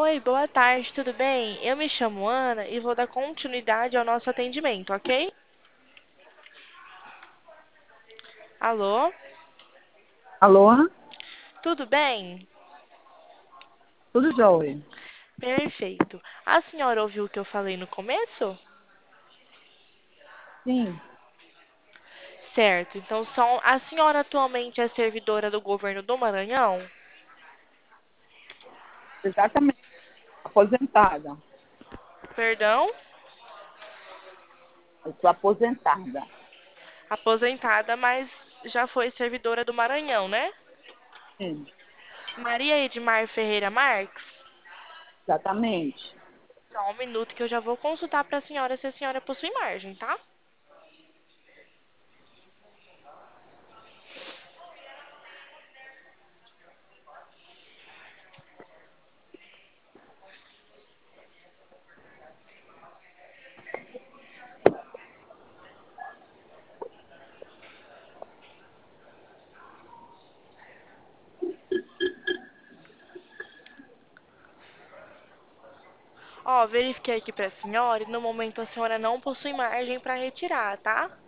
Oi, boa tarde, tudo bem? Eu me chamo Ana e vou dar continuidade ao nosso atendimento, ok? Alô? Alô? Tudo bem? Tudo jóia? Perfeito. A senhora ouviu o que eu falei no começo? Sim, Certo, então a senhora atualmente é servidora do governo do Maranhão? exatamente. Aposentada. Perdão? Eu sou aposentada. Aposentada, mas já foi servidora do Maranhão, né? Sim, Maria Edmar Ferreira Marques? exatamente. Só um minuto que eu já vou consultar para a senhora se a senhora possui margem, tá? Ó, verifiquei aqui pra senhora e no momento a senhora não possui margem para retirar, tá?